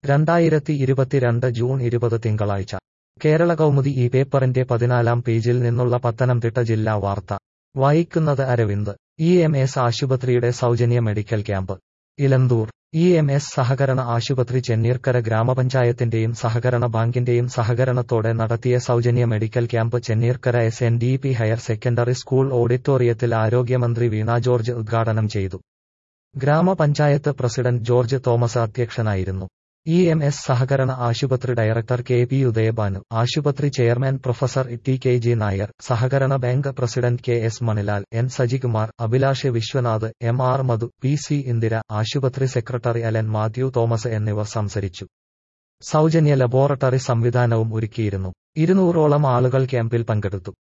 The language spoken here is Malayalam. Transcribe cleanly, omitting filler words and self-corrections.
2022 ജൂൺ 20 തിങ്കളാഴ്ച കേരള കൗമുദി ഈ പേപ്പറിന്റെ 14-ാം പേജിൽ നിന്നുള്ള പത്തനംതിട്ട ജില്ലാ വാർത്ത വായിക്കുന്നത് അരവിന്ദ്. EMS ആശുപത്രിയുടെ സൗജന്യ മെഡിക്കൽ ക്യാമ്പ്. ഇലന്തൂർ. EMS സഹകരണ ആശുപത്രി ചെന്നീർക്കര ഗ്രാമപഞ്ചായത്തിന്റെയും സഹകരണ ബാങ്കിന്റെയും സഹകരണത്തോടെ നടത്തിയ സൗജന്യ medical camp Chenneerkara SNDP higher secondary school ഓഡിറ്റോറിയത്തിൽ ആരോഗ്യമന്ത്രി വീണ ജോർജ് ഉദ്ഘാടനം ചെയ്തു. ഗ്രാമപഞ്ചായത്ത് പ്രസിഡന്റ് ജോർജ് തോമസ് അധ്യക്ഷനായിരുന്നു. EMS സഹകരണ ആശുപത്രി ഡയറക്ടർ KP ഉദയഭാനു, ആശുപത്രി ചെയർമാൻ പ്രൊഫസർ TKG നായർ, സഹകരണ bank president KS Manilal, N Sajikumar, Abhilash Vishwanath, MR Madhu, PC Indira, ആശുപത്രി സെക്രട്ടറി അലൻ മാത്യു തോമസ് എന്നിവർ സംസാരിച്ചു. സൗജന്യ ലബോറട്ടറി സംവിധാനവും ഒരുക്കിയിരുന്നു. 200ഓളം ആളുകൾ ക്യാമ്പിൽ പങ്കെടുത്തു.